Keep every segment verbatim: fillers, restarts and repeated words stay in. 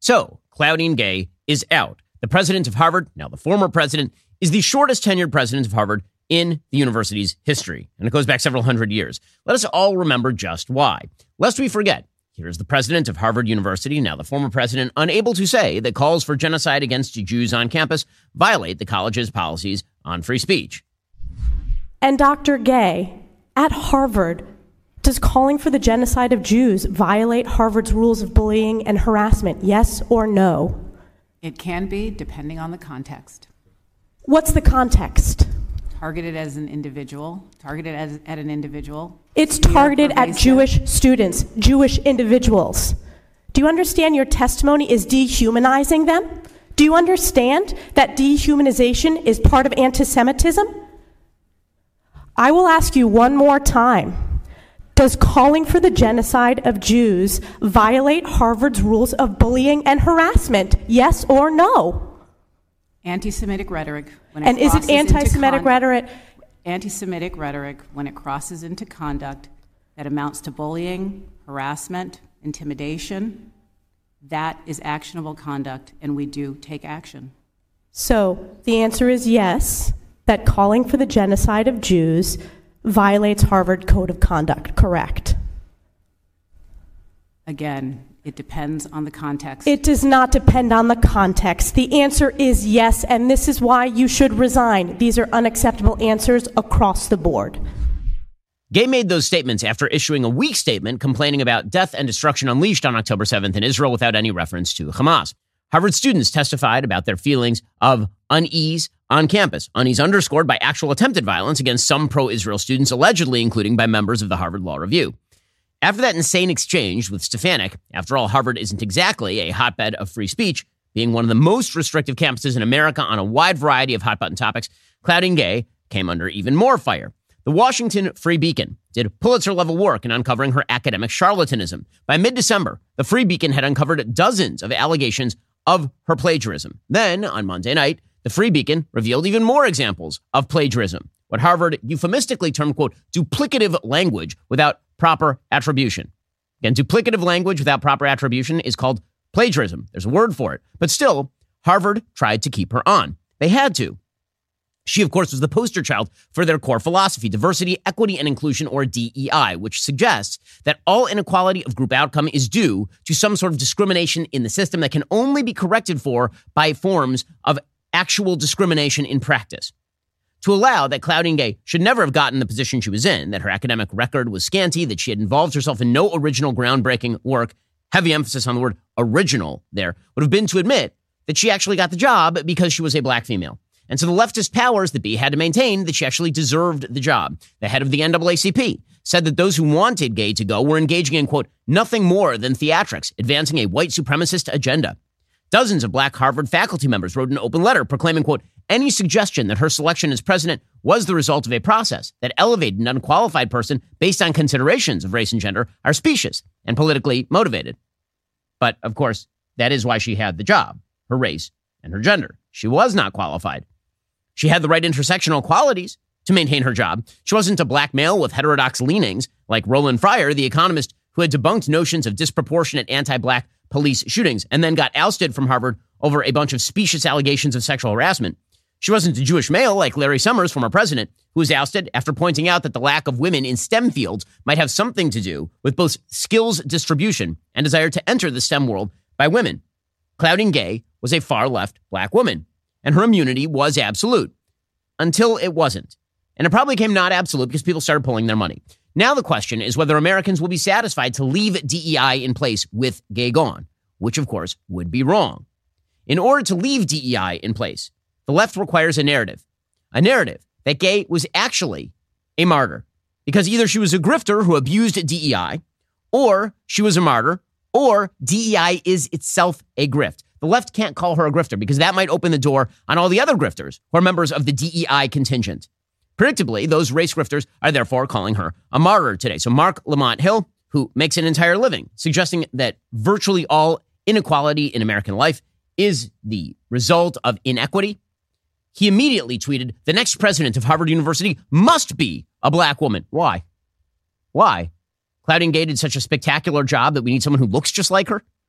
So, Claudine Gay is out. The president of Harvard, now the former president, is the shortest tenured president of Harvard in the university's history. And it goes back several hundred years. Let us all remember just why. Lest we forget, here's the president of Harvard University, now the former president, unable to say that calls for genocide against Jews on campus violate the college's policies on free speech. And Doctor Gay, at Harvard, does calling for the genocide of Jews violate Harvard's rules of bullying and harassment, yes or no? It can be, depending on the context. What's the context? Targeted as an individual, targeted as, at an individual. It's targeted at Jewish students, Jewish individuals. Do you understand your testimony is dehumanizing them? Do you understand that dehumanization is part of anti-Semitism? I will ask you one more time. Does calling for the genocide of Jews violate Harvard's rules of bullying and harassment, yes or no? Anti-Semitic rhetoric. When it and is it anti-Semitic rhetoric? Anti-Semitic rhetoric, when it crosses into conduct that amounts to bullying, harassment, intimidation, that is actionable conduct, and we do take action. So the answer is yes, that calling for the genocide of Jews violates Harvard Code of Conduct, correct? Again, it depends on the context. It does not depend on the context. The answer is yes, and this is why you should resign. These are unacceptable answers across the board. Gay made those statements after issuing a weak statement complaining about death and destruction unleashed on October seventh in Israel without any reference to Hamas. Harvard students testified about their feelings of unease on campus, unease underscored by actual attempted violence against some pro-Israel students, allegedly including by members of the Harvard Law Review. After that insane exchange with Stefanik, after all, Harvard isn't exactly a hotbed of free speech, being one of the most restrictive campuses in America on a wide variety of hot-button topics, Claudine Gay came under even more fire. The Washington Free Beacon did Pulitzer-level work in uncovering her academic charlatanism. By mid-December, the Free Beacon had uncovered dozens of allegations of her plagiarism. Then, on Monday night, the Free Beacon revealed even more examples of plagiarism, what Harvard euphemistically termed, quote, duplicative language without proper attribution. Again, duplicative language without proper attribution is called plagiarism. There's a word for it. But still, Harvard tried to keep her on. They had to. She, of course, was the poster child for their core philosophy, diversity, equity, and inclusion, or D E I, which suggests that all inequality of group outcome is due to some sort of discrimination in the system that can only be corrected for by forms of actual discrimination in practice. To allow that Claudine Gay should never have gotten the position she was in, that her academic record was scanty, that she had involved herself in no original groundbreaking work, heavy emphasis on the word original there, would have been to admit that she actually got the job because she was a black female. And so the leftist powers that be had to maintain that she actually deserved the job. The head of the N double A C P said that those who wanted Gay to go were engaging in, quote, nothing more than theatrics, advancing a white supremacist agenda. Dozens of black Harvard faculty members wrote an open letter proclaiming, quote, any suggestion that her selection as president was the result of a process that elevated an unqualified person based on considerations of race and gender are specious and politically motivated. But, of course, that is why she had the job, her race and her gender. She was not qualified. She had the right intersectional qualities to maintain her job. She wasn't a black male with heterodox leanings like Roland Fryer, the economist who had debunked notions of disproportionate anti-black police shootings and then got ousted from Harvard over a bunch of specious allegations of sexual harassment. She wasn't a Jewish male like Larry Summers, former president, who was ousted after pointing out that the lack of women in STEM fields might have something to do with both skills distribution and desire to enter the STEM world by women. Claudine Gay was a far-left black woman, and her immunity was absolute until it wasn't. And it probably came not absolute because people started pulling their money. Now the question is whether Americans will be satisfied to leave D E I in place with Gay gone, which, of course, would be wrong. In order to leave D E I in place, the left requires a narrative, a narrative that Gay was actually a martyr because either she was a grifter who abused D E I, or she was a martyr, or D E I is itself a grift. The left can't call her a grifter because that might open the door on all the other grifters who are members of the D E I contingent. Predictably, those race grifters are therefore calling her a martyr today. So Mark Lamont Hill, who makes an entire living suggesting that virtually all inequality in American life is the result of inequity, he immediately tweeted, the next president of Harvard University must be a black woman. Why? Why? Claudine Gay did such a spectacular job that we need someone who looks just like her?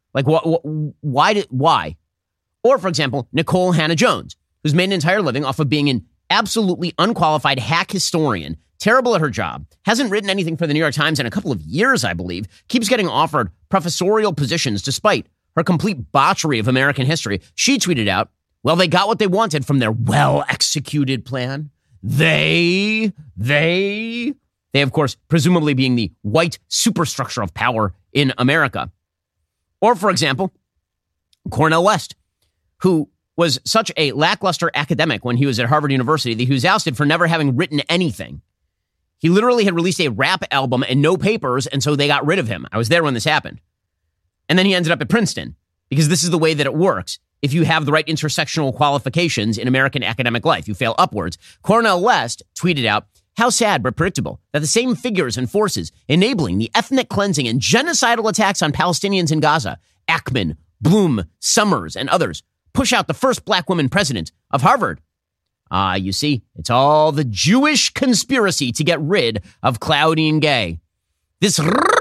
Like, wh- wh- why? Did, why? Or, for example, Nicole Hannah-Jones, who's made an entire living off of being an absolutely unqualified hack historian, terrible at her job, hasn't written anything for the New York Times in a couple of years, I believe, keeps getting offered professorial positions despite her complete botchery of American history. She tweeted out, well, they got what they wanted from their well-executed plan. They, they, they, of course, presumably being the white superstructure of power in America. Or, for example, Cornel West, who was such a lackluster academic when he was at Harvard University that he was ousted for never having written anything. He literally had released a rap album and no papers, and so they got rid of him. I was there when this happened. And then he ended up at Princeton, because this is the way that it works. If you have the right intersectional qualifications in American academic life, you fail upwards. Cornel West tweeted out, how sad but predictable that the same figures and forces enabling the ethnic cleansing and genocidal attacks on Palestinians in Gaza, Ackman, Bloom, Summers, and others, push out the first black woman president of Harvard. Ah, you see, it's all the Jewish conspiracy to get rid of Claudine Gay. This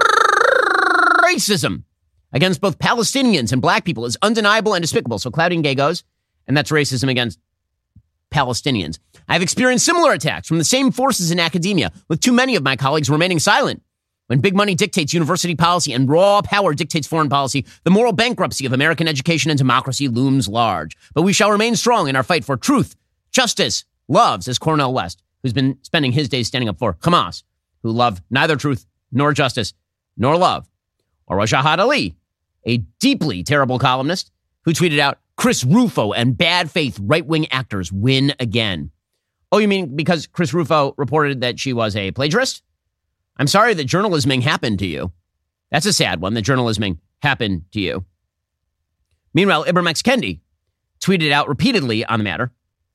racism against both Palestinians and black people is undeniable and despicable. So Claudine Gay goes, and that's racism against Palestinians. I've experienced similar attacks from the same forces in academia, with too many of my colleagues remaining silent. When big money dictates university policy and raw power dictates foreign policy, the moral bankruptcy of American education and democracy looms large. But we shall remain strong in our fight for truth, justice, love, says Cornel West, who's been spending his days standing up for Hamas, who love neither truth nor justice nor love. Or Rajahad Ali, a deeply terrible columnist who tweeted out, Chris Rufo and bad faith right-wing actors win again. Oh, you mean because Chris Rufo reported that she was a plagiarist? I'm sorry that journalisming happened to you. That's a sad one, that journalisming happened to you. Meanwhile, Ibram X. Kendi tweeted out repeatedly on the matter.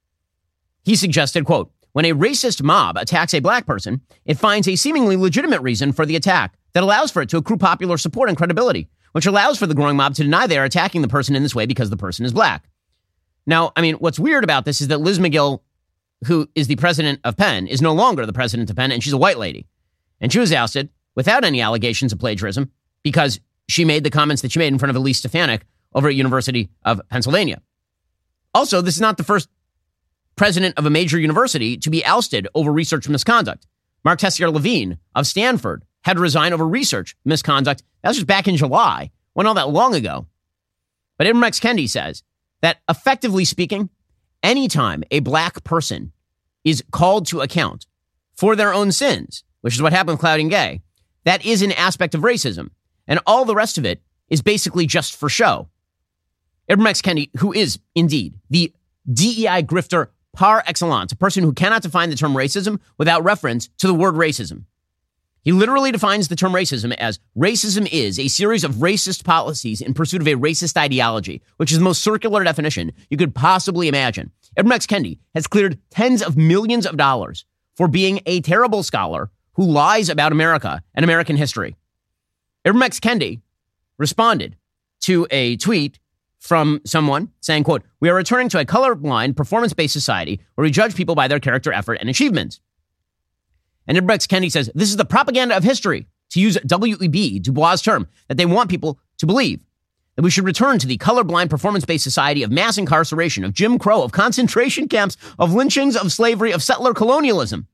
He suggested, quote, when a racist mob attacks a black person, it finds a seemingly legitimate reason for the attack that allows for it to accrue popular support and credibility, which allows for the growing mob to deny they are attacking the person in this way because the person is black. Now, I mean, what's weird about this is that Liz McGill, who is the president of Penn, is no longer the president of Penn, and she's a white lady. And she was ousted without any allegations of plagiarism because she made the comments that she made in front of Elise Stefanik over at University of Pennsylvania. Also, this is not the first president of a major university to be ousted over research misconduct. Mark Tessier-Levine of Stanford had to resign over research misconduct. That was just back in July, wasn't all that long ago. But Ibram X. Kendi says that, effectively speaking, anytime a black person is called to account for their own sins, which is what happened with Claudine Gay, that is an aspect of racism. And all the rest of it is basically just for show. Ibram X. Kendi, who is indeed the D E I grifter par excellence, a person who cannot define the term racism without reference to the word racism. He literally defines the term racism as racism is a series of racist policies in pursuit of a racist ideology, which is the most circular definition you could possibly imagine. Ibram X. Kendi has cleared tens of millions of dollars for being a terrible scholar who lies about America and American history. Ibram X. Kendi responded to a tweet from someone saying, quote, we are returning to a colorblind, performance-based society where we judge people by their character, effort, and achievements. And Ibram X. Kendi says, this is the propaganda of history, to use W E B Du Bois' term, that they want people to believe. That we should return to the colorblind, performance-based society of mass incarceration, of Jim Crow, of concentration camps, of lynchings, of slavery, of settler colonialism.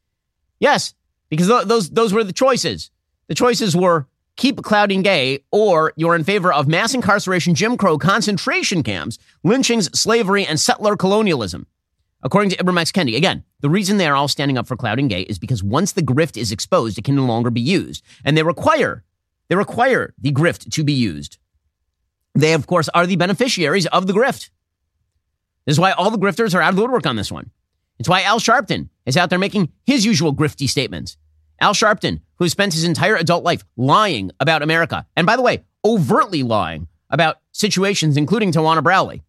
Yes, because th- those those were the choices. The choices were keep Claudine Gay, or you're in favor of mass incarceration, Jim Crow, concentration camps, lynchings, slavery, and settler colonialism. According to Ibram X. Kendi, again, the reason they are all standing up for Claudine Gay is because once the grift is exposed, it can no longer be used. And they require, they require the grift to be used. They, of course, are the beneficiaries of the grift. This is why all the grifters are out of the woodwork on this one. It's why Al Sharpton is out there making his usual grifty statements. Al Sharpton, who has spent his entire adult life lying about America, and by the way, overtly lying about situations, including Tawana Brawley,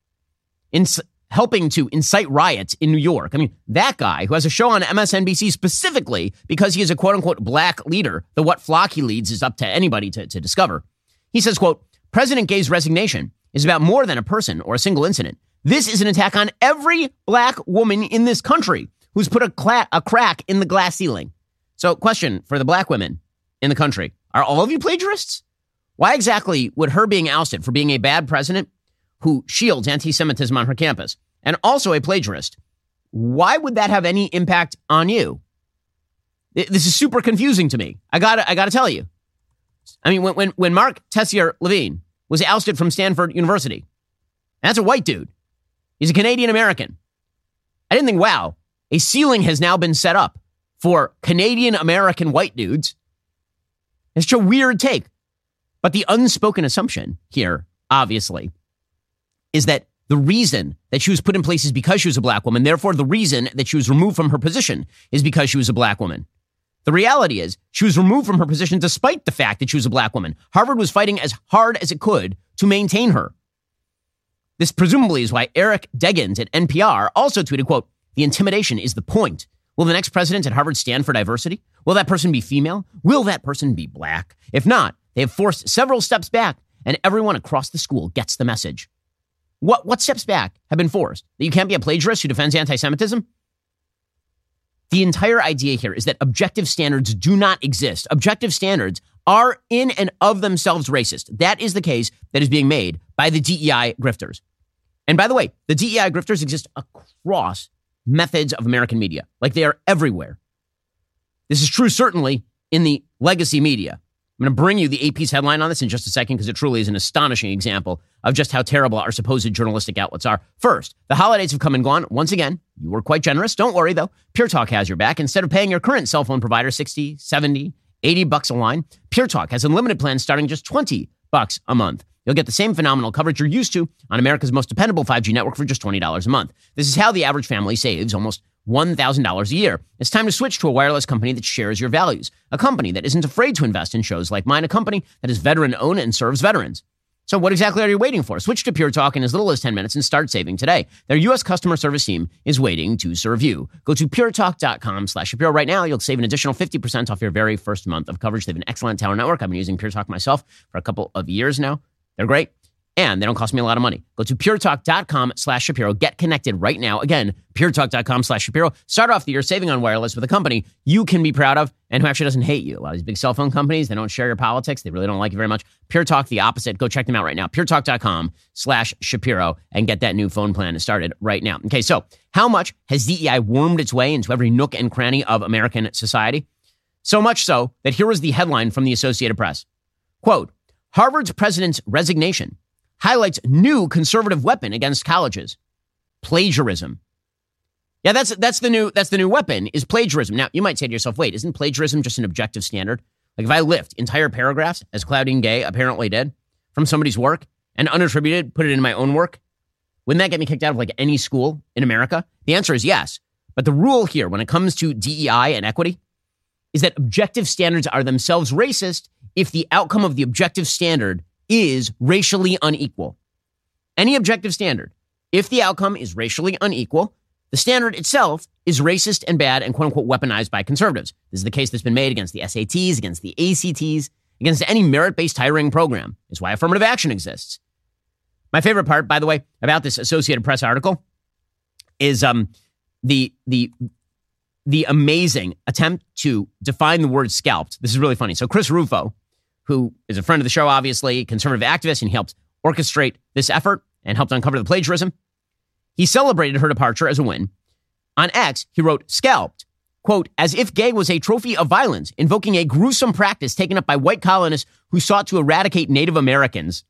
in helping to incite riots in New York. I mean, that guy who has a show on M S N B C specifically because he is a quote-unquote black leader, the what flock he leads is up to anybody to, to discover. He says, quote, President Gay's resignation is about more than a person or a single incident. This is an attack on every black woman in this country who's put a, cla- a crack in the glass ceiling. So question for the black women in the country. Are all of you plagiarists? Why exactly would her being ousted for being a bad president who shields anti-Semitism on her campus and also a plagiarist, why would that have any impact on you? This is super confusing to me. I gotta, I gotta tell you. I mean, when, when, when Mark Tessier Levine was ousted from Stanford University, that's a white dude. He's a Canadian American. I didn't think, wow, a ceiling has now been set up for Canadian American white dudes. It's such a weird take. But the unspoken assumption here, obviously, is that the reason that she was put in place is because she was a black woman. Therefore, the reason that she was removed from her position is because she was a black woman. The reality is she was removed from her position despite the fact that she was a black woman. Harvard was fighting as hard as it could to maintain her. This presumably is why Eric Deggans at N P R also tweeted, quote, "The intimidation is the point. Will the next president at Harvard stand for diversity? Will that person be female? Will that person be black? If not, they have forced several steps back, and everyone across the school gets the message." What, what steps back have been forced? That you can't be a plagiarist who defends anti-Semitism? The entire idea here is that objective standards do not exist. Objective standards are in and of themselves racist. That is the case that is being made by the D E I grifters. And by the way, the D E I grifters exist across methods of American media. Like they are everywhere. This is true certainly in the legacy media. I'm going to bring you the A P's headline on this in just a second because it truly is an astonishing example of just how terrible our supposed journalistic outlets are. First, the holidays have come and gone. Once again, you were quite generous. Don't worry, though. Pure Talk has your back. Instead of paying your current cell phone provider sixty, seventy, eighty bucks a line, Pure Talk has unlimited plans starting just twenty bucks a month. You'll get the same phenomenal coverage you're used to on America's most dependable five G network for just twenty dollars a month. This is how the average family saves almost one thousand dollars a year. It's time to switch to a wireless company that shares your values, a company that isn't afraid to invest in shows like mine, a company that is veteran-owned and serves veterans. So what exactly are you waiting for? Switch to Pure Talk in as little as ten minutes and start saving today. Their U S customer service team is waiting to serve you. Go to puretalk.com slash Shapiro right now. You'll save an additional fifty percent off your very first month of coverage. They have an excellent tower network. I've been using Pure Talk myself for a couple of years now. They're great. And they don't cost me a lot of money. Go to puretalk.com slash Shapiro. Get connected right now. Again, puretalk.com slash Shapiro. Start off the year saving on wireless with a company you can be proud of and who actually doesn't hate you. A lot of these big cell phone companies, they don't share your politics. They really don't like you very much. Pure Talk, the opposite. Go check them out right now. puretalk.com slash Shapiro and get that new phone plan started right now. Okay, so how much has D E I wormed its way into every nook and cranny of American society? So much so that here was the headline from the Associated Press. Quote, Harvard's president's resignation highlights new conservative weapon against colleges, plagiarism. Yeah, that's that's the new that's the new weapon is plagiarism. Now, you might say to yourself, wait, isn't plagiarism just an objective standard? Like if I lift entire paragraphs, as Claudine Gay apparently did, from somebody's work and unattributed, put it in my own work, wouldn't that get me kicked out of like any school in America? The answer is yes. But the rule here when it comes to D E I and equity is that objective standards are themselves racist if the outcome of the objective standard is racially unequal. Any objective standard, if the outcome is racially unequal, the standard itself is racist and bad and quote-unquote weaponized by conservatives. This is the case that's been made against the S A Ts, against the A C Ts, against any merit-based hiring program. It's why affirmative action exists. My favorite part, by the way, about this Associated Press article is um, the the the amazing attempt to define the word scalped. This is really funny. So Chris Rufo, who is a friend of the show, obviously, conservative activist, and he helped orchestrate this effort and helped uncover the plagiarism. He celebrated her departure as a win. On X, he wrote, scalped, quote, as if gay was a trophy of violence, invoking a gruesome practice taken up by white colonists who sought to eradicate Native Americans.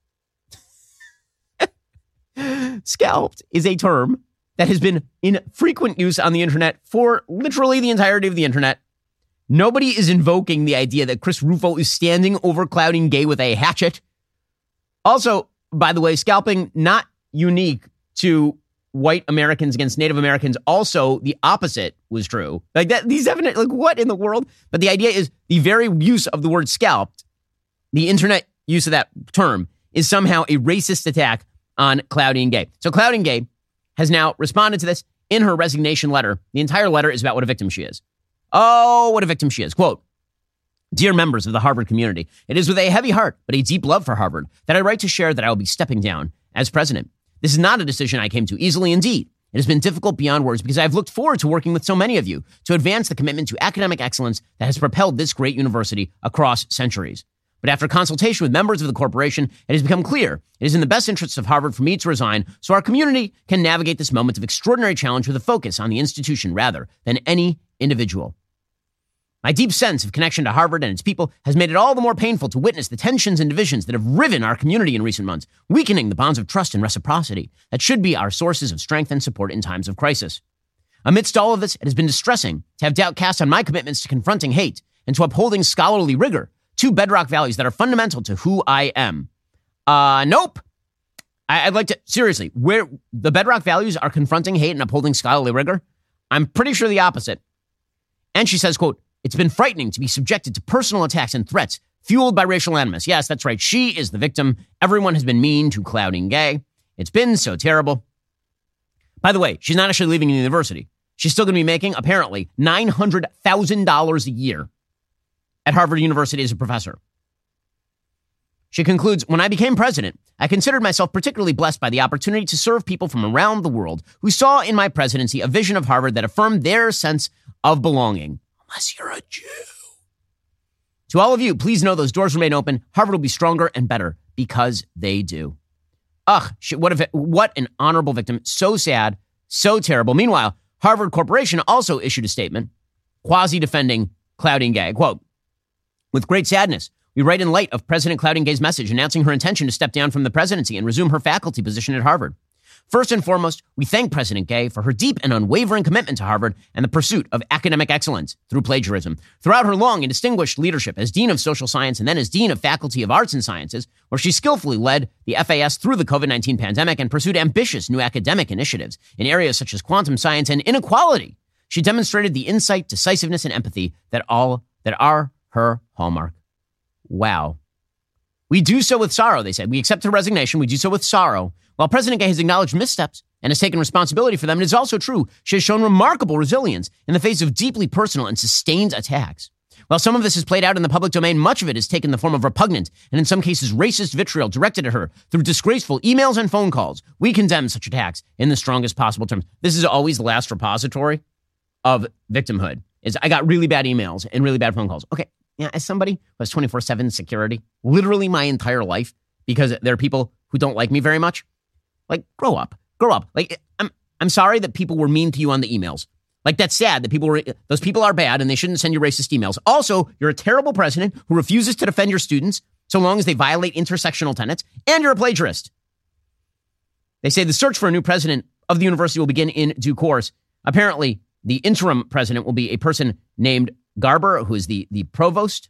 Scalped is a term that has been in frequent use on the internet for literally the entirety of the internet. Nobody is invoking the idea that Chris Rufo is standing over Claudine Gay with a hatchet. Also, by the way, scalping not unique to white Americans against Native Americans. Also, the opposite was true. Like that, these evident, like what in the world? But the idea is the very use of the word scalped, the internet use of that term, is somehow a racist attack on Claudine Gay. So Claudine Gay has now responded to this in her resignation letter. The entire letter is about what a victim she is. Oh, what a victim she is. Quote, dear members of the Harvard community, it is with a heavy heart, but a deep love for Harvard, that I write to share that I will be stepping down as president. This is not a decision I came to easily. Indeed, it has been difficult beyond words because I've looked forward to working with so many of you to advance the commitment to academic excellence that has propelled this great university across centuries. But after consultation with members of the corporation, it has become clear it is in the best interests of Harvard for me to resign so our community can navigate this moment of extraordinary challenge with a focus on the institution rather than any individual. My deep sense of connection to Harvard and its people has made it all the more painful to witness the tensions and divisions that have riven our community in recent months, weakening the bonds of trust and reciprocity that should be our sources of strength and support in times of crisis. Amidst all of this, it has been distressing to have doubt cast on my commitments to confronting hate and to upholding scholarly rigor, two bedrock values that are fundamental to who I am. Uh, nope. I, I'd like to, seriously, where the bedrock values are confronting hate and upholding scholarly rigor, I'm pretty sure the opposite. And she says, quote, it's been frightening to be subjected to personal attacks and threats fueled by racial animus. Yes, that's right. She is the victim. Everyone has been mean to Clouding Gay. It's been so terrible. By the way, she's not actually leaving the university. She's still going to be making, apparently, nine hundred thousand dollars a year at Harvard University as a professor. She concludes, when I became president, I considered myself particularly blessed by the opportunity to serve people from around the world who saw in my presidency a vision of Harvard that affirmed their sense of belonging. Unless you're a Jew. To all of you, please know those doors remain open. Harvard will be stronger and better because they do. Ugh, shit, what, a, what an honorable victim. So sad, so terrible. Meanwhile, Harvard Corporation also issued a statement quasi-defending Clouding Gay. Quote, with great sadness, we write in light of President Clouding Gay's message announcing her intention to step down from the presidency and resume her faculty position at Harvard. First and foremost, we thank President Gay for her deep and unwavering commitment to Harvard and the pursuit of academic excellence through plagiarism. Throughout her long and distinguished leadership as Dean of Social Science and then as Dean of Faculty of Arts and Sciences, where she skillfully led the F A S through the covid nineteen pandemic and pursued ambitious new academic initiatives in areas such as quantum science and inequality, she demonstrated the insight, decisiveness, and empathy that all that are her hallmark. Wow. We do so with sorrow, they said. We accept her resignation. We do so with sorrow. While President Gay has acknowledged missteps and has taken responsibility for them, it is also true she has shown remarkable resilience in the face of deeply personal and sustained attacks. While some of this has played out in the public domain, much of it has taken the form of repugnant and in some cases racist vitriol directed at her through disgraceful emails and phone calls. We condemn such attacks in the strongest possible terms. This is always the last repository of victimhood. Is I got really bad emails and really bad phone calls. Okay, yeah, as somebody who has twenty-four seven security, literally my entire life, because there are people who don't like me very much, like, grow up, grow up. Like, I'm I'm sorry that people were mean to you on the emails. Like, that's sad that people were, those people are bad and they shouldn't send you racist emails. Also, you're a terrible president who refuses to defend your students so long as they violate intersectional tenets, and you're a plagiarist. They say the search for a new president of the university will begin in due course. Apparently, the interim president will be a person named Garber, who is the, the provost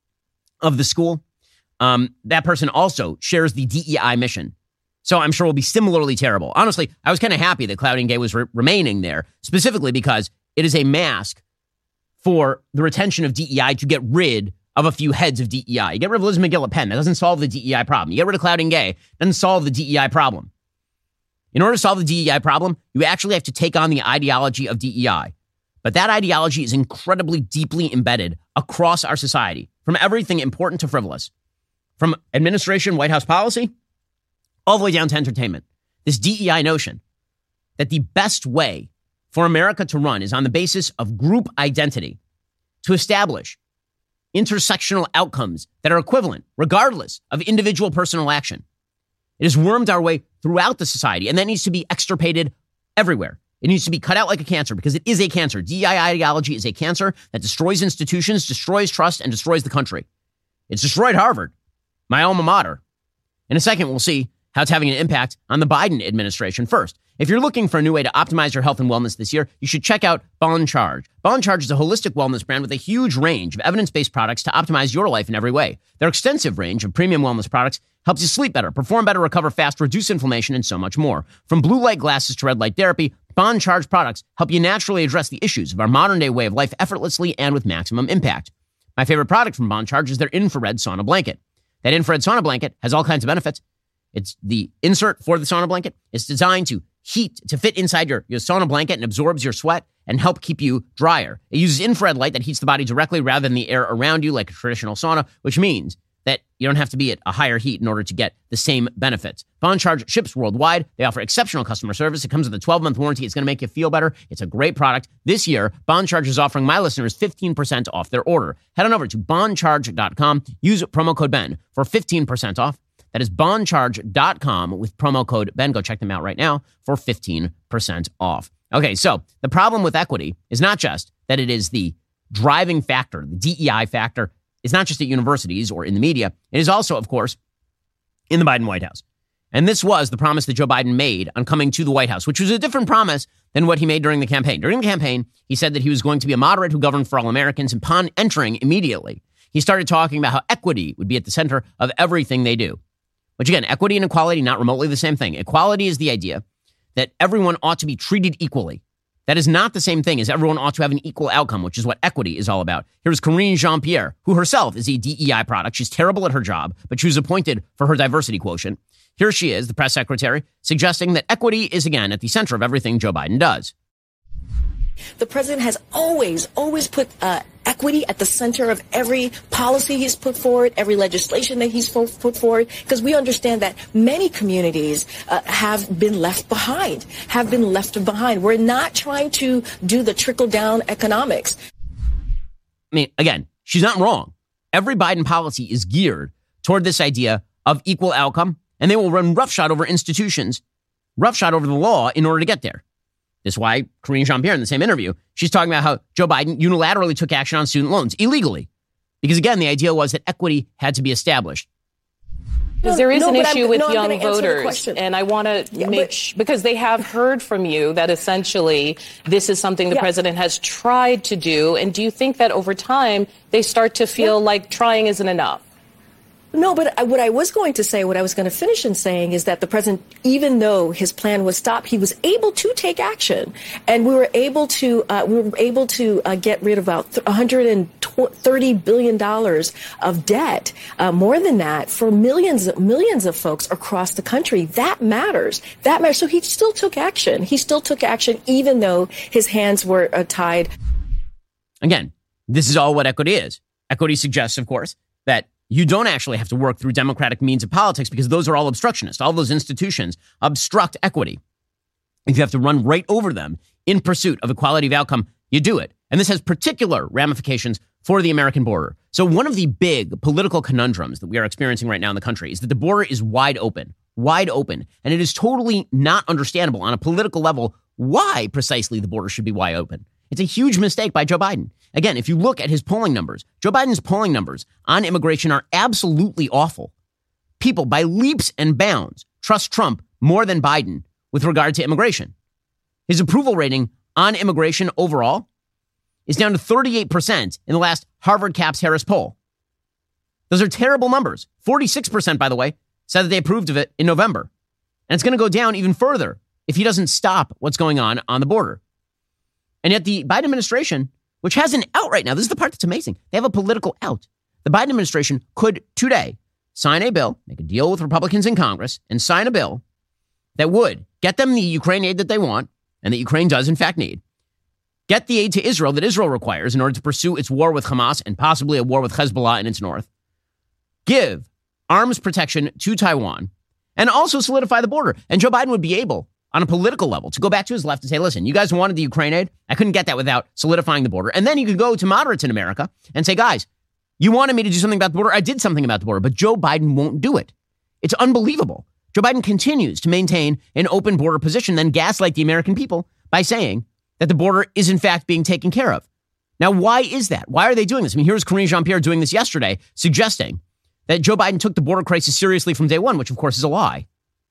of the school. Um, that person also shares the D E I mission. So I'm sure will be similarly terrible. Honestly, I was kind of happy that Clouding Gay was re- remaining there, specifically because it is a mask for the retention of D E I to get rid of a few heads of D E I. You get rid of Liz McGill at Penn. That doesn't solve the D E I problem. You get rid of Clouding Gay. Doesn't solve the D E I problem. In order to solve the D E I problem, you actually have to take on the ideology of D E I. But that ideology is incredibly deeply embedded across our society, from everything important to frivolous. From administration, White House policy, all the way down to entertainment. This D E I notion that the best way for America to run is on the basis of group identity, to establish intersectional outcomes that are equivalent, regardless of individual personal action. It has wormed our way throughout the society, and that needs to be extirpated everywhere. It needs to be cut out like a cancer, because it is a cancer. D E I ideology is a cancer that destroys institutions, destroys trust, and destroys the country. It's destroyed Harvard, my alma mater. In a second, we'll see how it's having an impact on the Biden administration. First, if you're looking for a new way to optimize your health and wellness this year, you should check out Bon Charge. Bon Charge is a holistic wellness brand with a huge range of evidence-based products to optimize your life in every way. Their extensive range of premium wellness products helps you sleep better, perform better, recover fast, reduce inflammation, and so much more. From blue light glasses to red light therapy, Bon Charge products help you naturally address the issues of our modern-day way of life effortlessly and with maximum impact. My favorite product from Bon Charge is their infrared sauna blanket. That infrared sauna blanket has all kinds of benefits. It's the insert for the sauna blanket. It's designed to heat, to fit inside your, your sauna blanket and absorbs your sweat and help keep you drier. It uses infrared light that heats the body directly rather than the air around you like a traditional sauna, which means that you don't have to be at a higher heat in order to get the same benefits. BondCharge ships worldwide. They offer exceptional customer service. It comes with a twelve-month warranty. It's going to make you feel better. It's a great product. This year, BondCharge is offering my listeners fifteen percent off their order. Head on over to bond charge dot com. Use promo code Ben for fifteen percent off. That is bond charge dot com with promo code Ben. Go check them out right now for fifteen percent off. Okay, so the problem with equity is not just that it is the driving factor, the D E I factor. It's not just at universities or in the media. It is also, of course, in the Biden White House. And this was the promise that Joe Biden made on coming to the White House, which was a different promise than what he made during the campaign. During the campaign, he said that he was going to be a moderate who governed for all Americans. And upon entering immediately, he started talking about how equity would be at the center of everything they do. Which again, equity and equality, not remotely the same thing. Equality is the idea that everyone ought to be treated equally. That is not the same thing as everyone ought to have an equal outcome, which is what equity is all about. Here's Karine Jean-Pierre, who herself is a D E I product. She's terrible at her job, but she was appointed for her diversity quotient. Here she is, the press secretary, suggesting that equity is, again, at the center of everything Joe Biden does. The president has always, always put uh, equity at the center of every policy he's put forward, every legislation that he's put forward, because we understand that many communities uh, have been left behind, have been left behind. We're not trying to do the trickle-down economics. I mean, again, she's not wrong. Every Biden policy is geared toward this idea of equal outcome, and they will run roughshod over institutions, roughshod over the law in order to get there. That's why Karine Jean-Pierre in the same interview, she's talking about how Joe Biden unilaterally took action on student loans illegally. Because again, the idea was that equity had to be established. Because there is no, an issue I'm, with no, young voters, and I want to yeah, make sh- because they have heard from you that essentially this is something the yeah. president has tried to do. And do you think that over time they start to feel yeah. like trying isn't enough? No, but what I was going to say, what I was going to finish in saying is that the president, even though his plan was stopped, he was able to take action, and we were able to uh, we were able to uh, get rid of about one hundred thirty billion dollars of debt, uh, more than that, for millions millions of folks across the country. That matters. That matters. So he still took action. He still took action, even though his hands were uh, tied. Again, this is all what equity is. Equity suggests, of course, that you don't actually have to work through democratic means of politics because those are all obstructionist. All those institutions obstruct equity. If you have to run right over them in pursuit of equality of outcome, you do it. And this has particular ramifications for the American border. So one of the big political conundrums that we are experiencing right now in the country is that the border is wide open, wide open. And it is totally not understandable on a political level why precisely the border should be wide open. It's a huge mistake by Joe Biden. Again, if you look at his polling numbers, Joe Biden's polling numbers on immigration are absolutely awful. People, by leaps and bounds, trust Trump more than Biden with regard to immigration. His approval rating on immigration overall is down to thirty-eight percent in the last Harvard Caps Harris poll. Those are terrible numbers. forty-six percent, by the way, said that they approved of it in November. And it's going to go down even further if he doesn't stop what's going on on the border. And yet the Biden administration, which has an out right now, this is the part that's amazing. They have a political out. The Biden administration could today sign a bill, make a deal with Republicans in Congress, and sign a bill that would get them the Ukraine aid that they want, and that Ukraine does in fact need. Get the aid to Israel that Israel requires in order to pursue its war with Hamas and possibly a war with Hezbollah in its north. Give arms protection to Taiwan, and also solidify the border. And Joe Biden would be able, on a political level, to go back to his left and say, listen, you guys wanted the Ukraine aid. I couldn't get that without solidifying the border. And then you could go to moderates in America and say, guys, you wanted me to do something about the border. I did something about the border, but Joe Biden won't do it. It's unbelievable. Joe Biden continues to maintain an open border position, then gaslight the American people by saying that the border is in fact being taken care of. Now, why is that? Why are they doing this? I mean, here's Karine Jean-Pierre doing this yesterday, suggesting that Joe Biden took the border crisis seriously from day one, which of course is a lie.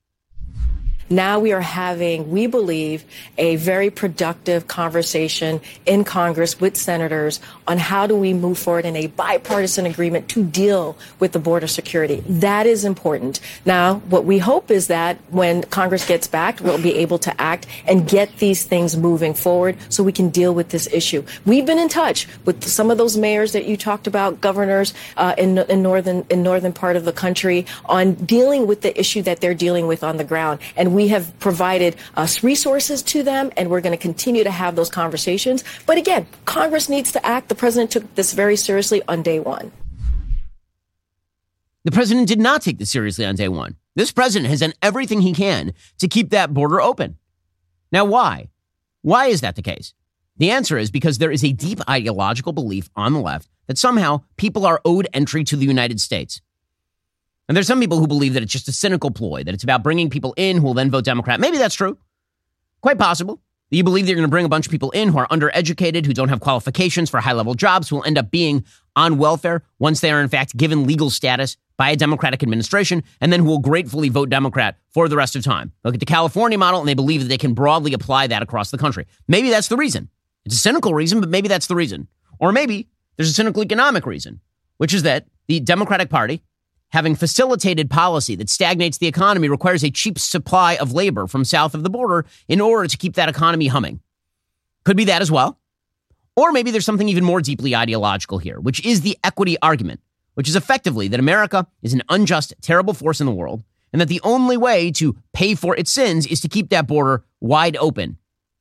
Now we are having, we believe, a very productive conversation in Congress with senators on how do we move forward in a bipartisan agreement to deal with the border security. That is important. Now, what we hope is that when Congress gets back, we'll be able to act and get these things moving forward so we can deal with this issue. We've been in touch with some of those mayors that you talked about, governors uh, in, in northern in northern part of the country, on dealing with the issue that they're dealing with on the ground. And we have provided us resources to them, and we're going to continue to have those conversations. But again, Congress needs to act. The president took this very seriously on day one. The president did not take this seriously on day one. This president has done everything he can to keep that border open. Now, why? Why is that the case? The answer is because there is a deep ideological belief on the left that somehow people are owed entry to the United States. And there's some people who believe that it's just a cynical ploy, that it's about bringing people in who will then vote Democrat. Maybe that's true. Quite possible. You believe that you're going to bring a bunch of people in who are undereducated, who don't have qualifications for high-level jobs, who will end up being on welfare once they are, in fact, given legal status by a Democratic administration, and then who will gratefully vote Democrat for the rest of time. Look at the California model, and they believe that they can broadly apply that across the country. Maybe that's the reason. It's a cynical reason, but maybe that's the reason. Or maybe there's a cynical economic reason, which is that the Democratic Party, having facilitated policy that stagnates the economy, requires a cheap supply of labor from south of the border in order to keep that economy humming. Could be that as well. Or maybe there's something even more deeply ideological here, which is the equity argument, which is effectively that America is an unjust, terrible force in the world, and that the only way to pay for its sins is to keep that border wide open.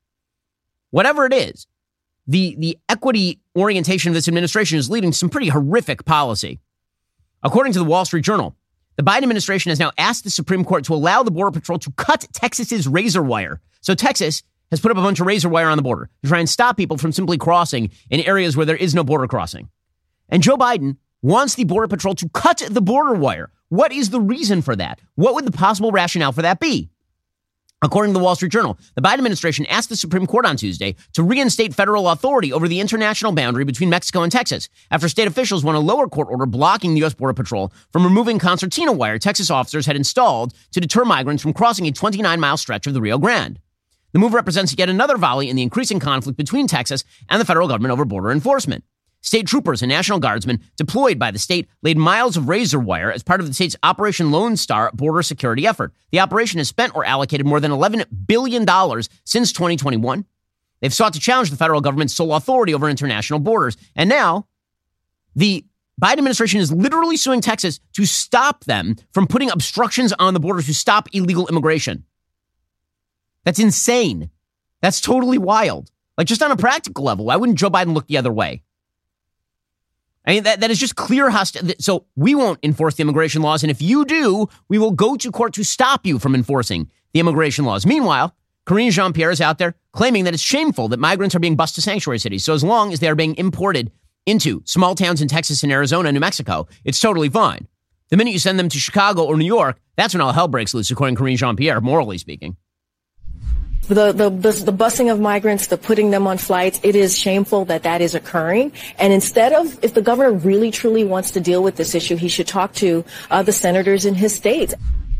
Whatever it is, the, the equity orientation of this administration is leading to some pretty horrific policy. According to the Wall Street Journal, the Biden administration has now asked the Supreme Court to allow the Border Patrol to cut Texas's razor wire. So Texas has put up a bunch of razor wire on the border to try and stop people from simply crossing in areas where there is no border crossing. And Joe Biden wants the Border Patrol to cut the border wire. What is the reason for that? What would the possible rationale for that be? According to the Wall Street Journal, the Biden administration asked the Supreme Court on Tuesday to reinstate federal authority over the international boundary between Mexico and Texas after state officials won a lower court order blocking the U S. Border Patrol from removing concertina wire Texas officers had installed to deter migrants from crossing a twenty-nine mile stretch of the Rio Grande. The move represents yet another volley in the increasing conflict between Texas and the federal government over border enforcement. State troopers and National Guardsmen deployed by the state laid miles of razor wire as part of the state's Operation Lone Star border security effort. The operation has spent or allocated more than eleven billion dollars since twenty twenty-one. They've sought to challenge the federal government's sole authority over international borders. And now the Biden administration is literally suing Texas to stop them from putting obstructions on the border to stop illegal immigration. That's insane. That's totally wild. Like, just on a practical level, why wouldn't Joe Biden look the other way? I mean, that, that is just clear hostility. So we won't enforce the immigration laws. And if you do, we will go to court to stop you from enforcing the immigration laws. Meanwhile, Karine Jean-Pierre is out there claiming that it's shameful that migrants are being bused to sanctuary cities. So as long as they are being imported into small towns in Texas and Arizona and New Mexico, it's totally fine. The minute you send them to Chicago or New York, that's when all hell breaks loose, according to Karine Jean-Pierre, morally speaking. The, the, the, the busing of migrants, the putting them on flights, it is shameful that that is occurring. And instead of, if the governor really, truly wants to deal with this issue, he should talk to uh, the senators in his states.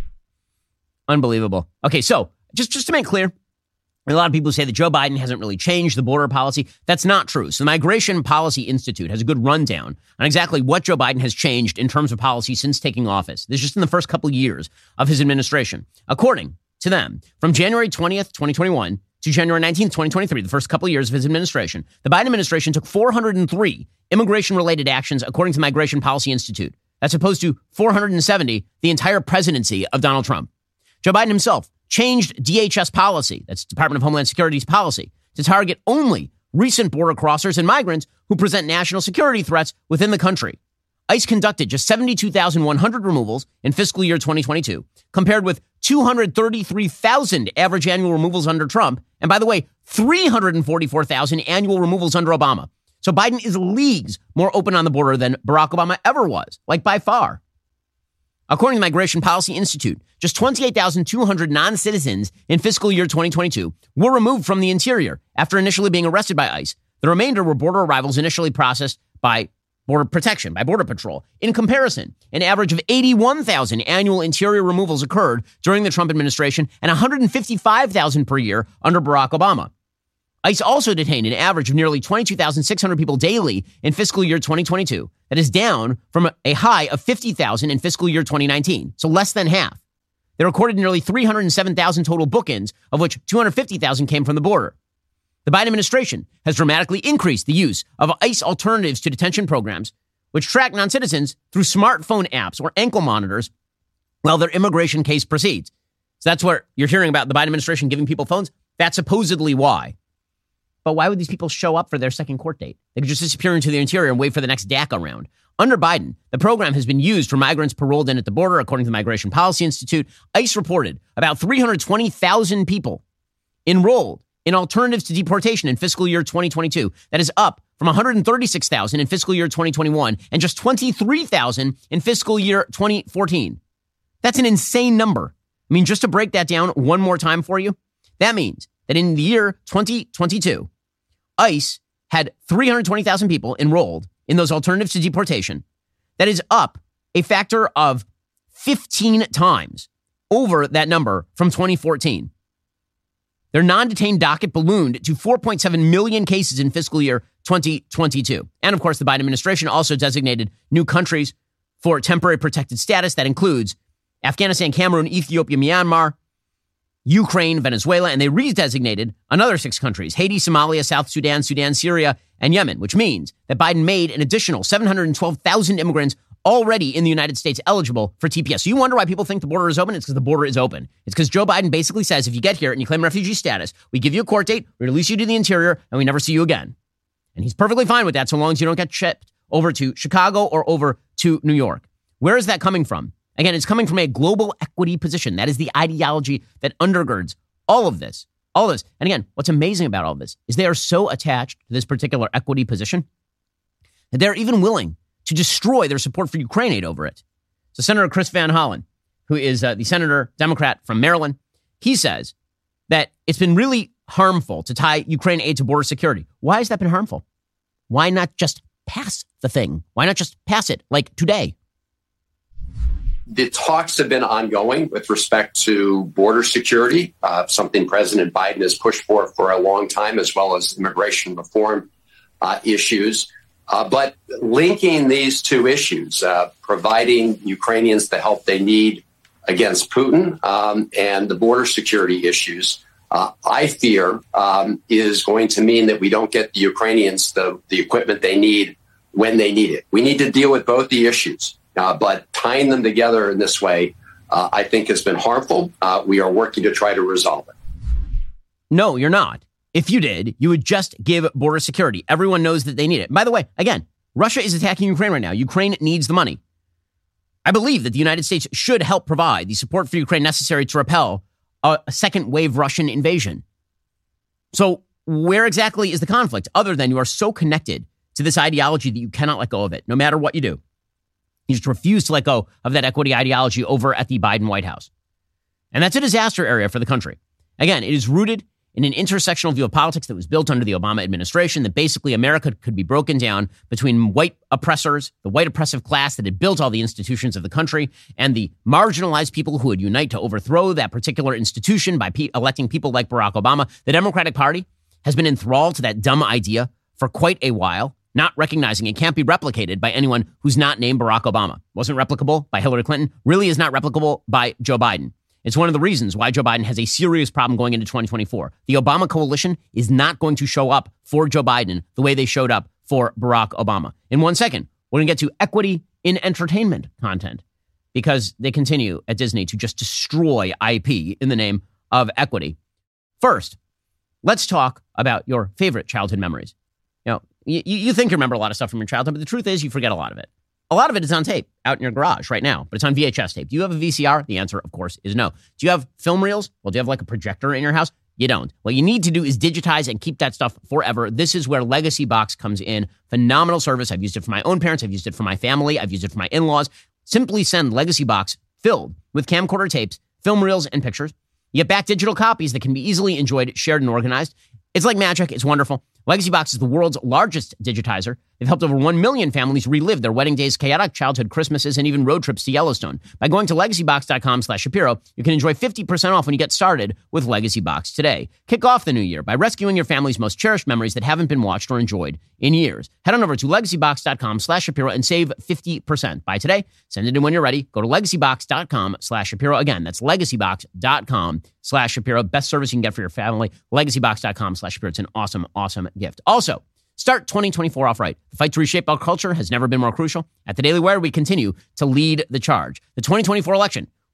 Unbelievable. Okay, so just, just to make clear, a lot of people say that Joe Biden hasn't really changed the border policy. That's not true. So the Migration Policy Institute has a good rundown on exactly what Joe Biden has changed in terms of policy since taking office. This is just in the first couple of years of his administration. According to them, from January twentieth, twenty twenty-one to January nineteenth, twenty twenty-three, the first couple of years of his administration, the Biden administration took four hundred three immigration-related actions, according to the Migration Policy Institute. That's opposed to four hundred seventy the entire presidency of Donald Trump. Joe Biden himself changed D H S policy, that's Department of Homeland Security's policy, to target only recent border crossers and migrants who present national security threats within the country. ICE conducted just seventy-two thousand one hundred removals in fiscal year twenty twenty-two, compared with two hundred thirty-three thousand average annual removals under Trump. And by the way, three hundred forty-four thousand annual removals under Obama. So Biden is leagues more open on the border than Barack Obama ever was, like by far. According to the Migration Policy Institute, just twenty-eight thousand two hundred non-citizens in fiscal year twenty twenty-two were removed from the interior after initially being arrested by ICE. The remainder were border arrivals initially processed by Border Protection, by Border Patrol. In comparison, an average of eighty-one thousand annual interior removals occurred during the Trump administration and one hundred fifty-five thousand per year under Barack Obama. ICE also detained an average of nearly twenty-two thousand six hundred people daily in fiscal year twenty twenty-two. That is down from a high of fifty thousand in fiscal year twenty nineteen, so less than half. They recorded nearly three hundred seven thousand total book-ins, of which two hundred fifty thousand came from the border. The Biden administration has dramatically increased the use of ICE alternatives to detention programs, which track non-citizens through smartphone apps or ankle monitors while their immigration case proceeds. So that's what you're hearing about the Biden administration giving people phones. That's supposedly why. But why would these people show up for their second court date? They could just disappear into the interior and wait for the next DACA round. Under Biden, the program has been used for migrants paroled in at the border, according to the Migration Policy Institute. ICE reported about three hundred twenty thousand people enrolled in alternatives to deportation in fiscal year twenty twenty-two. That is up from one hundred thirty-six thousand in fiscal year twenty twenty-one and just twenty-three thousand in fiscal year twenty fourteen. That's an insane number. I mean, just to break that down one more time for you, that means that in the year twenty twenty-two, ICE had three hundred twenty thousand people enrolled in those alternatives to deportation. That is up a factor of fifteen times over that number from twenty fourteen. Their non-detained docket ballooned to four point seven million cases in fiscal year twenty twenty-two. And of course, the Biden administration also designated new countries for temporary protected status. That includes Afghanistan, Cameroon, Ethiopia, Myanmar, Ukraine, Venezuela, and they redesignated another six countries, Haiti, Somalia, South Sudan, Sudan, Syria, and Yemen, which means that Biden made an additional seven hundred twelve thousand immigrants already in the United States eligible for T P S. So you wonder why people think the border is open? It's because the border is open. It's because Joe Biden basically says, if you get here and you claim refugee status, we give you a court date, we release you to the interior, and we never see you again. And he's perfectly fine with that so long as you don't get shipped over to Chicago or over to New York. Where is that coming from? Again, it's coming from a global equity position. That is the ideology that undergirds all of this. All of this. And again, what's amazing about all of this is they are so attached to this particular equity position that they're even willing to destroy their support for Ukraine aid over it. So Senator Chris Van Hollen, who is uh, the senator, Democrat from Maryland, he says that it's been really harmful to tie Ukraine aid to border security. Why has that been harmful? Why not just pass the thing? Why not just pass it like today? The talks have been ongoing with respect to border security, uh, something President Biden has pushed for for a long time, as well as immigration reform uh, issues. Uh, but linking these two issues, uh, providing Ukrainians the help they need against Putin um, and the border security issues, uh, I fear um, is going to mean that we don't get the Ukrainians the, the equipment they need when they need it. We need to deal with both the issues. Uh, but tying them together in this way, uh, I think has been harmful. Uh, we are working to try to resolve it. No, you're not. If you did, you would just give border security. Everyone knows that they need it. By the way, again, Russia is attacking Ukraine right now. Ukraine needs the money. I believe that the United States should help provide the support for Ukraine necessary to repel a, a second wave Russian invasion. So where exactly is the conflict other than you are so connected to this ideology that you cannot let go of it, no matter what you do? You just refuse to let go of that equity ideology over at the Biden White House. And that's a disaster area for the country. Again, it is rooted in an intersectional view of politics that was built under the Obama administration, that basically America could be broken down between white oppressors, the white oppressive class that had built all the institutions of the country, and the marginalized people who would unite to overthrow that particular institution by pe- electing people like Barack Obama. The Democratic Party has been enthralled to that dumb idea for quite a while, not recognizing it can't be replicated by anyone who's not named Barack Obama. Wasn't replicable by Hillary Clinton, really is not replicable by Joe Biden. It's one of the reasons why Joe Biden has a serious problem going into twenty twenty-four. The Obama coalition is not going to show up for Joe Biden the way they showed up for Barack Obama. In one second, we're going to get to equity in entertainment content because they continue at Disney to just destroy I P in the name of equity. First, let's talk about your favorite childhood memories. You know, you, you think you remember a lot of stuff from your childhood, but the truth is you forget a lot of it. A lot of it is on tape out in your garage right now, but it's on V H S tape. Do you have a V C R? The answer, of course, is no. Do you have film reels? Well, do you have like a projector in your house? You don't. What you need to do is digitize and keep that stuff forever. This is where Legacy Box comes in. Phenomenal service. I've used it for my own parents. I've used it for my family. I've used it for my in-laws. Simply send Legacy Box filled with camcorder tapes, film reels, and pictures. You get back digital copies that can be easily enjoyed, shared, and organized. It's like magic. It's wonderful. Legacy Box is the world's largest digitizer. They've helped over one million families relive their wedding days, chaotic childhood Christmases, and even road trips to Yellowstone. By going to legacybox.com slash Shapiro, you can enjoy fifty percent off when you get started with Legacy Box today. Kick off the new year by rescuing your family's most cherished memories that haven't been watched or enjoyed in years. Head on over to legacybox.com slash Shapiro and save fifty percent. Buy today. Send it in when you're ready. Go to legacybox.com slash Shapiro. Again, that's legacybox.com slash Shapiro. Best service you can get for your family. legacybox.com slash Shapiro. It's an awesome, awesome gift. Also, start twenty twenty-four off right. The fight to reshape our culture has never been more crucial. At the Daily Wire, we continue to lead the charge. The twenty twenty-four election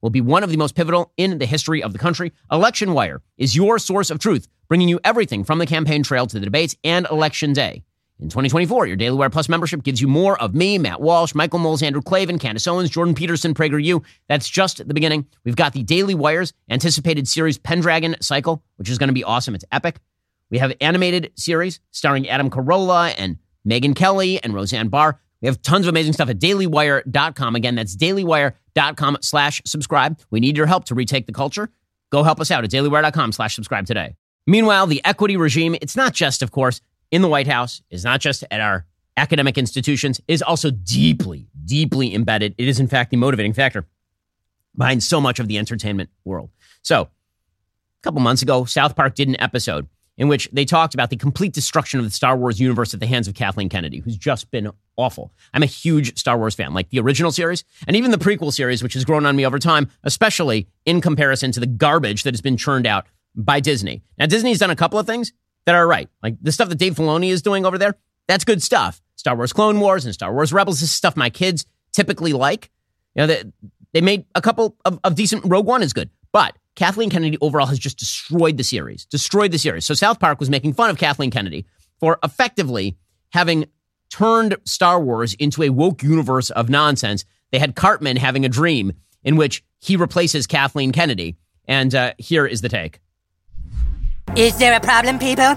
will be one of the most pivotal in the history of the country. Election Wire is your source of truth, bringing you everything from the campaign trail to the debates and Election Day. In twenty twenty-four, your Daily Wire Plus membership gives you more of me, Matt Walsh, Michael Moles, Andrew Klavan, Candace Owens, Jordan Peterson, PragerU. That's just the beginning. We've got the Daily Wire's anticipated series Pendragon Cycle, which is going to be awesome. It's epic. We have animated series starring Adam Carolla and Megyn Kelly and Roseanne Barr. We have tons of amazing stuff at daily wire dot com. Again, that's daily wire dot com slash subscribe. We need your help to retake the culture. Go help us out at daily wire dot com slash subscribe today. Meanwhile, the equity regime, it's not just, of course, in the White House, it's not just at our academic institutions, it is also deeply, deeply embedded. It is, in fact, the motivating factor behind so much of the entertainment world. So, a couple months ago, South Park did an episode in which they talked about the complete destruction of the Star Wars universe at the hands of Kathleen Kennedy, who's just been awful. I'm a huge Star Wars fan, like the original series and even the prequel series, which has grown on me over time, especially in comparison to the garbage that has been churned out by Disney. Now, Disney's done a couple of things that are right. Like the stuff that Dave Filoni is doing over there, that's good stuff. Star Wars Clone Wars and Star Wars Rebels is stuff my kids typically like. You know, they, they made a couple of, of decent, Rogue One is good. But Kathleen Kennedy overall has just destroyed the series, destroyed the series. So South Park was making fun of Kathleen Kennedy for effectively having turned Star Wars into a woke universe of nonsense. They had Cartman having a dream in which he replaces Kathleen Kennedy. And uh, here is the take. Is there a problem, people?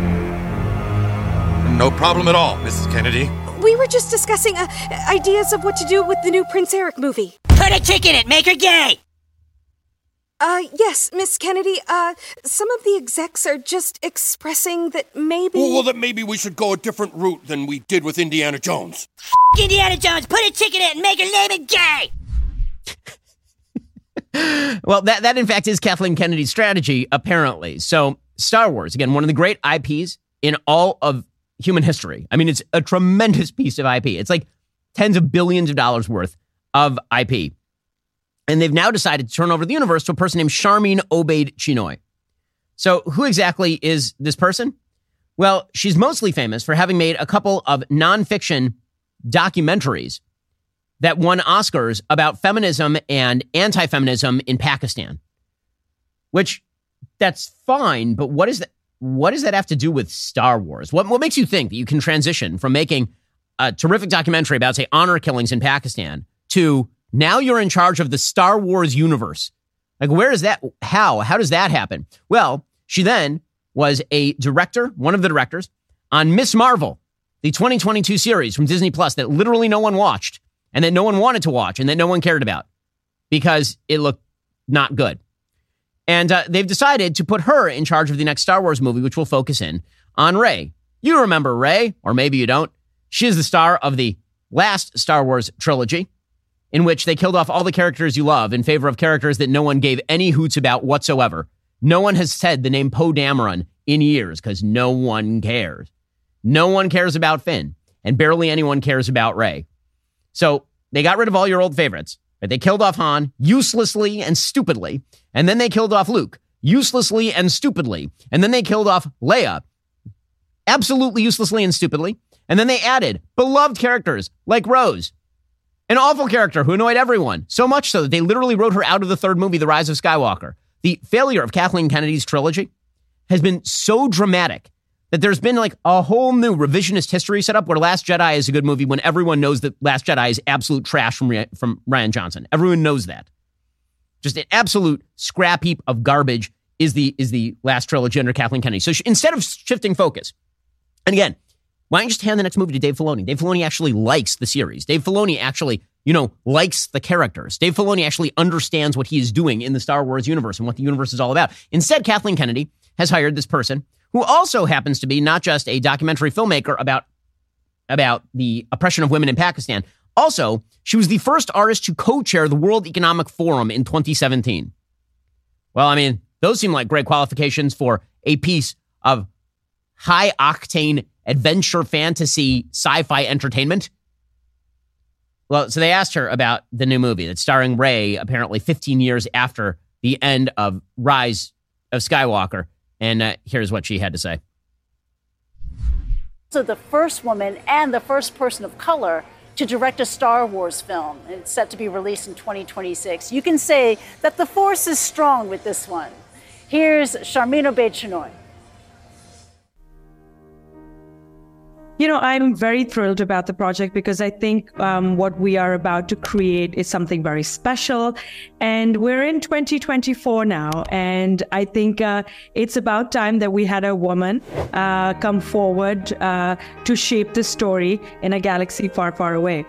No problem at all, Missus Kennedy. We were just discussing uh, ideas of what to do with the new Prince Eric movie. Put a chick in it, make her gay! Uh, yes, Miss Kennedy, uh, some of the execs are just expressing that maybe... Well, well, that maybe we should go a different route than we did with Indiana Jones. F*** Indiana Jones, put a chick in it and make her name it gay! Well, that, that in fact is Kathleen Kennedy's strategy, apparently. So Star Wars, again, one of the great I Ps in all of human history. I mean, it's a tremendous piece of I P. It's like tens of billions of dollars worth of I P. And they've now decided to turn over the universe to a person named Sharmeen Obaid-Chinoy. So who exactly is this person? Well, she's mostly famous for having made a couple of nonfiction documentaries that won Oscars about feminism and anti-feminism in Pakistan. Which, that's fine, but what is that? What does that have to do with Star Wars? What, what makes you think that you can transition from making a terrific documentary about, say, honor killings in Pakistan to now you're in charge of the Star Wars universe? Like, where is that? How? How does that happen? Well, she then was a director, one of the directors, on Miz Marvel, the twenty twenty-two series from Disney Plus that literally no one watched and that no one wanted to watch and that no one cared about because it looked not good. And uh, they've decided to put her in charge of the next Star Wars movie, which will focus in on Rey. You remember Rey, or maybe you don't. She is the star of the last Star Wars trilogy, in which they killed off all the characters you love in favor of characters that no one gave any hoots about whatsoever. No one has said the name Poe Dameron in years because no one cares. No one cares about Finn, and barely anyone cares about Rey. So they got rid of all your old favorites. But they killed off Han uselessly and stupidly, and then they killed off Luke uselessly and stupidly, and then they killed off Leia absolutely uselessly and stupidly, and then they added beloved characters like Rose, an awful character who annoyed everyone, so much so that they literally wrote her out of the third movie, The Rise of Skywalker. The failure of Kathleen Kennedy's trilogy has been so dramatic that there's been like a whole new revisionist history set up where Last Jedi is a good movie when everyone knows that Last Jedi is absolute trash from, from Rian Johnson. Everyone knows that. Just an absolute scrap heap of garbage is the is the last trilogy under Kathleen Kennedy. So she, instead of shifting focus, and again, why don't you just hand the next movie to Dave Filoni? Dave Filoni actually likes the series. Dave Filoni actually, you know, likes the characters. Dave Filoni actually understands what he is doing in the Star Wars universe and what the universe is all about. Instead, Kathleen Kennedy has hired this person who also happens to be not just a documentary filmmaker about, about the oppression of women in Pakistan. Also, she was the first artist to co-chair the World Economic Forum in twenty seventeen. Well, I mean, those seem like great qualifications for a piece of high-octane adventure fantasy sci-fi entertainment. Well, so they asked her about the new movie that's starring Rey, apparently fifteen years after the end of Rise of Skywalker. And uh, here's what she had to say. So the first woman and the first person of color to direct a Star Wars film. It's set to be released in twenty twenty-six. You can say that the force is strong with this one. Here's Sharmeen Obaid-Chinoy. You know, I'm very thrilled about the project because I think um, what we are about to create is something very special. And we're in twenty twenty-four now. And I think uh, it's about time that we had a woman uh, come forward uh, to shape the story in a galaxy far, far away.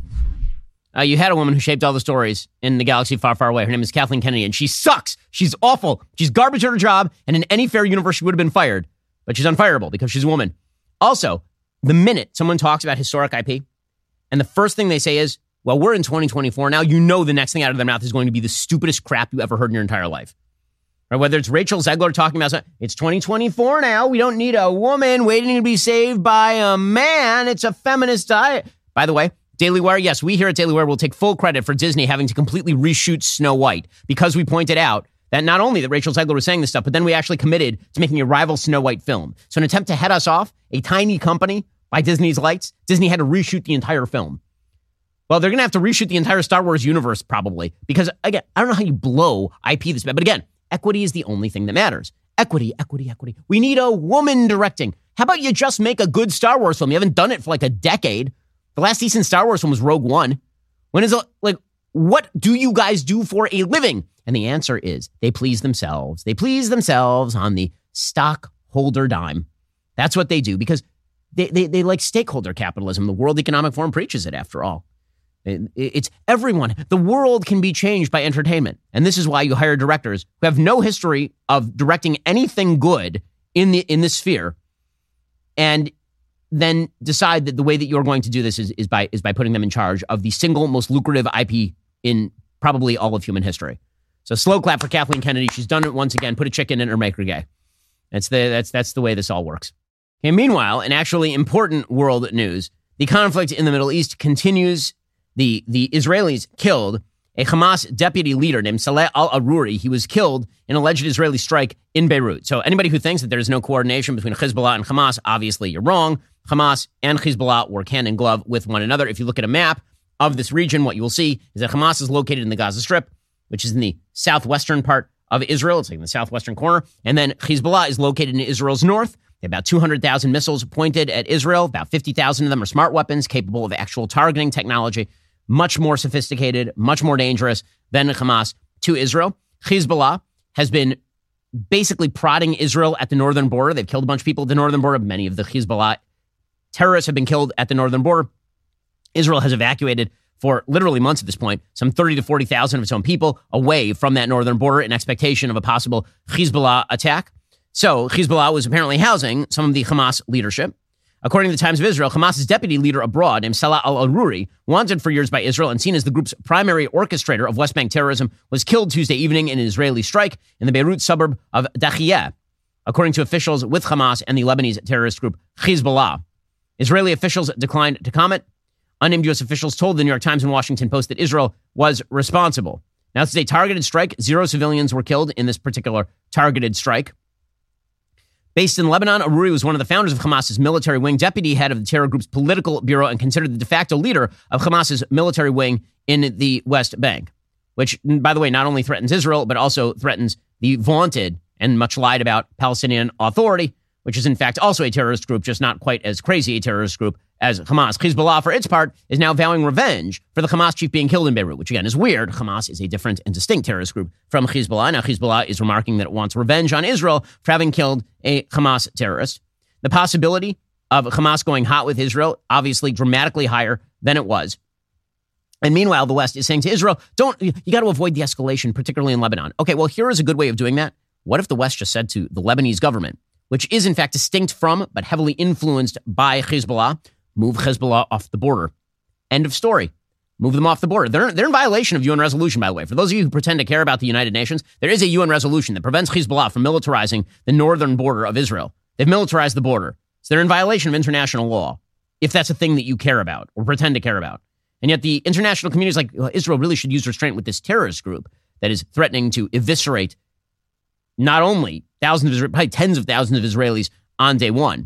Uh, you had a woman who shaped all the stories in the galaxy far, far away. Her name is Kathleen Kennedy, and she sucks. She's awful. She's garbage at her job. And in any fair universe, she would have been fired. But she's unfireable because she's a woman. Also, the minute someone talks about historic I P, and the first thing they say is, well, we're in twenty twenty-four now, you know the next thing out of their mouth is going to be the stupidest crap you ever heard in your entire life. Right? Whether it's Rachel Zegler talking about something, it's twenty twenty-four now, we don't need a woman waiting to be saved by a man, it's a feminist diet. By the way, Daily Wire, yes, we here at Daily Wire will take full credit for Disney having to completely reshoot Snow White because we pointed out that not only that Rachel Zegler was saying this stuff, but then we actually committed to making a rival Snow White film. So in an attempt to head us off, a tiny company by Disney's lights, Disney had to reshoot the entire film. Well, they're going to have to reshoot the entire Star Wars universe probably because, again, I don't know how you blow I P this bad. But again, equity is the only thing that matters. Equity, equity, equity. We need a woman directing. How about you just make a good Star Wars film? You haven't done it for like a decade. The last decent Star Wars film was Rogue One. When is it, like, what do you guys do for a living? And the answer is they please themselves. They please themselves on the stockholder dime. That's what they do because They, they they like stakeholder capitalism. The World Economic Forum preaches it, after all. It, it's everyone. The world can be changed by entertainment. And this is why you hire directors who have no history of directing anything good in the in this sphere and then decide that the way that you're going to do this is, is by is by putting them in charge of the single most lucrative I P in probably all of human history. So slow clap for Kathleen Kennedy. She's done it once again. Put a chicken in her, make her gay. That's the that's that's the way this all works. And meanwhile, in actually important world news, the conflict in the Middle East continues. The, the Israelis killed a Hamas deputy leader named Saleh al-Aruri. He was killed in an alleged Israeli strike in Beirut. So anybody who thinks that there is no coordination between Hezbollah and Hamas, obviously you're wrong. Hamas and Hezbollah work hand in glove with one another. If you look at a map of this region, what you will see is that Hamas is located in the Gaza Strip, which is in the southwestern part of Israel. It's like in the southwestern corner. And then Hezbollah is located in Israel's north. They have about two hundred thousand missiles pointed at Israel. About fifty thousand of them are smart weapons capable of actual targeting technology, much more sophisticated, much more dangerous than Hamas to Israel. Hezbollah has been basically prodding Israel at the northern border. They've killed a bunch of people at the northern border. Many of the Hezbollah terrorists have been killed at the northern border. Israel has evacuated for literally months at this point, some thirty to forty thousand of its own people away from that northern border in expectation of a possible Hezbollah attack. So Hezbollah was apparently housing some of the Hamas leadership. According to the Times of Israel, Hamas's deputy leader abroad, named Saleh al-Aruri, wanted for years by Israel and seen as the group's primary orchestrator of West Bank terrorism, was killed Tuesday evening in an Israeli strike in the Beirut suburb of Dakhiyeh, according to officials with Hamas and the Lebanese terrorist group Hezbollah. Israeli officials declined to comment. Unnamed U S officials told the New York Times and Washington Post that Israel was responsible. Now, this is a targeted strike. Zero civilians were killed in this particular targeted strike. Based in Lebanon, Aruri was one of the founders of Hamas's military wing, deputy head of the terror group's political bureau, and considered the de facto leader of Hamas's military wing in the West Bank, which, by the way, not only threatens Israel, but also threatens the vaunted and much lied about Palestinian Authority, which is in fact also a terrorist group, just not quite as crazy a terrorist group as Hamas. Hezbollah, for its part, is now vowing revenge for the Hamas chief being killed in Beirut, which again is weird. Hamas is a different and distinct terrorist group from Hezbollah. Now Hezbollah is remarking that it wants revenge on Israel for having killed a Hamas terrorist. The possibility of Hamas going hot with Israel, obviously dramatically higher than it was. And meanwhile, the West is saying to Israel, don't, you got to avoid the escalation, particularly in Lebanon. Okay, well, here is a good way of doing that. What if the West just said to the Lebanese government, which is in fact distinct from, but heavily influenced by Hezbollah, move Hezbollah off the border. End of story. Move them off the border. They're, they're in violation of U N resolution, by the way. For those of you who pretend to care about the United Nations, there is a U N resolution that prevents Hezbollah from militarizing the northern border of Israel. They've militarized the border. So they're in violation of international law, if that's a thing that you care about or pretend to care about. And yet the international community is like, well, Israel really should use restraint with this terrorist group that is threatening to eviscerate not only thousands of, probably tens of thousands of Israelis on day one.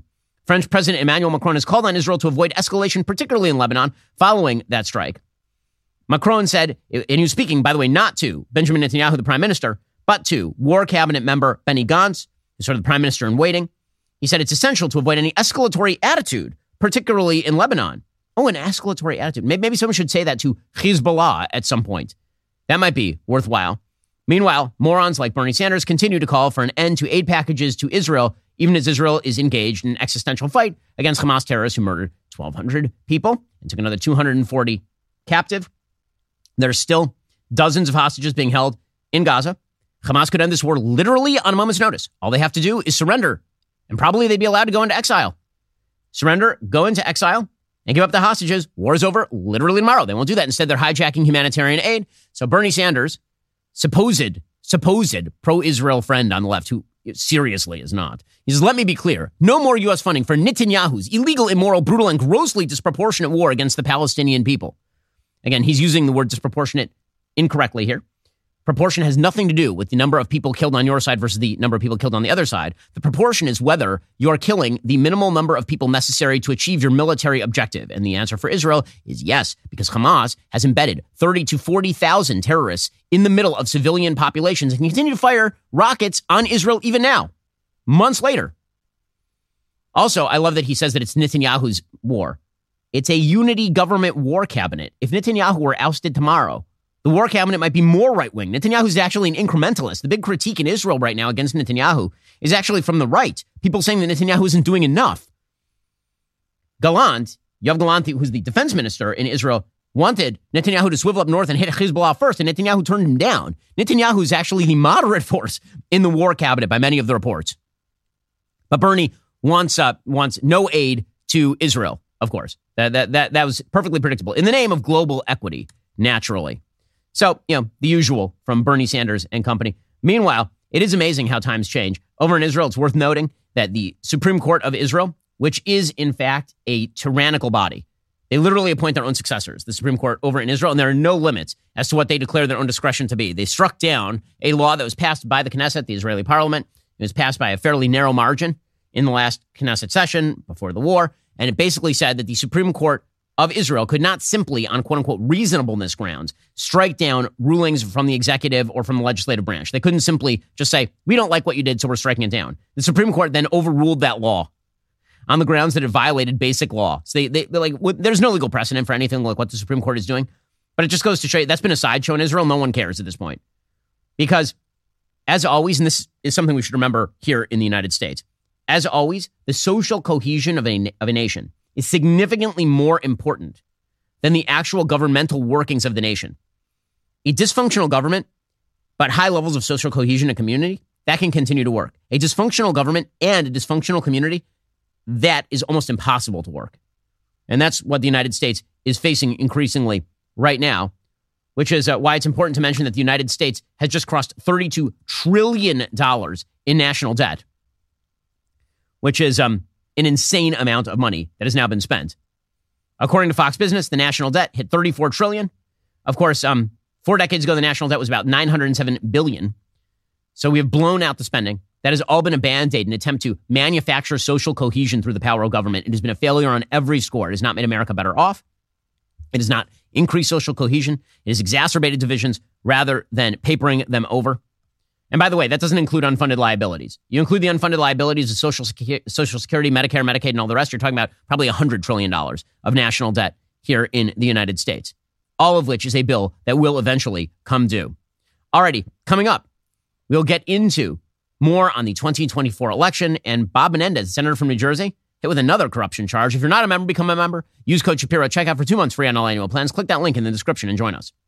French President Emmanuel Macron has called on Israel to avoid escalation, particularly in Lebanon, following that strike. Macron said, and he was speaking, by the way, not to Benjamin Netanyahu, the prime minister, but to war cabinet member Benny Gantz, who's sort of the prime minister in waiting. He said it's essential to avoid any escalatory attitude, particularly in Lebanon. Oh, an escalatory attitude. Maybe, maybe someone should say that to Hezbollah at some point. That might be worthwhile. Meanwhile, morons like Bernie Sanders continue to call for an end to aid packages to Israel, even as Israel is engaged in an existential fight against Hamas terrorists who murdered twelve hundred people and took another two hundred forty captive. There are still dozens of hostages being held in Gaza. Hamas could end this war literally on a moment's notice. All they have to do is surrender, and probably they'd be allowed to go into exile. Surrender, go into exile, and give up the hostages. War is over literally tomorrow. They won't do that. Instead, they're hijacking humanitarian aid. So Bernie Sanders, supposed, supposed pro-Israel friend on the left, who seriously is not, he says, let me be clear. No more U S funding for Netanyahu's illegal, immoral, brutal, and grossly disproportionate war against the Palestinian people. Again, he's using the word disproportionate incorrectly here. Proportion has nothing to do with the number of people killed on your side versus the number of people killed on the other side. The proportion is whether you're killing the minimal number of people necessary to achieve your military objective. And the answer for Israel is yes, because Hamas has embedded thirty to forty thousand terrorists in the middle of civilian populations and continue to fire rockets on Israel even now, months later. Also, I love that he says that it's Netanyahu's war. It's a unity government war cabinet. If Netanyahu were ousted tomorrow, the war cabinet might be more right-wing. Netanyahu is actually an incrementalist. The big critique in Israel right now against Netanyahu is actually from the right. People saying that Netanyahu isn't doing enough. Gallant, Yoav Gallant, who's the defense minister in Israel, wanted Netanyahu to swivel up north and hit Hezbollah first, and Netanyahu turned him down. Netanyahu is actually the moderate force in the war cabinet by many of the reports. But Bernie wants uh, wants no aid to Israel, of course. That, that, that, that was perfectly predictable. In the name of global equity, naturally. So, you know, the usual from Bernie Sanders and company. Meanwhile, it is amazing how times change. Over in Israel, it's worth noting that the Supreme Court of Israel, which is, in fact, a tyrannical body, they literally appoint their own successors, the Supreme Court over in Israel, and there are no limits as to what they declare their own discretion to be. They struck down a law that was passed by the Knesset, the Israeli parliament. It was passed by a fairly narrow margin in the last Knesset session before the war, and it basically said that the Supreme Court of Israel could not simply, on quote-unquote reasonableness grounds, strike down rulings from the executive or from the legislative branch. They couldn't simply just say, we don't like what you did, so we're striking it down. The Supreme Court then overruled that law on the grounds that it violated basic law. So they, they they're like, there's no legal precedent for anything like what the Supreme Court is doing. But it just goes to show you, that's been a sideshow in Israel. No one cares at this point. Because, as always, and this is something we should remember here in the United States, as always, the social cohesion of a, of a nation is significantly more important than the actual governmental workings of the nation. A dysfunctional government, but high levels of social cohesion and community, that can continue to work. A dysfunctional government and a dysfunctional community, that is almost impossible to work. And that's what the United States is facing increasingly right now, which is uh, why it's important to mention that the United States has just crossed thirty-two trillion dollars in national debt, which is um. an insane amount of money that has now been spent. According to Fox Business, the national debt hit thirty-four trillion dollars. Of course, um, four decades ago, the national debt was about nine hundred seven billion dollars. So we have blown out the spending. That has all been a Band-Aid, an attempt to manufacture social cohesion through the power of government. It has been a failure on every score. It has not made America better off. It has not increased social cohesion. It has exacerbated divisions rather than papering them over. And by the way, that doesn't include unfunded liabilities. You include the unfunded liabilities of Social, Secu- Social Security, Medicare, Medicaid, and all the rest, you're talking about probably one hundred trillion dollars of national debt here in the United States, all of which is a bill that will eventually come due. Alrighty, coming up, we'll get into more on the twenty twenty-four election, and Bob Menendez, senator from New Jersey, hit with another corruption charge. If you're not a member, become a member. Use code Shapiro at checkout for two months free on all annual plans. Click that link in the description and join us.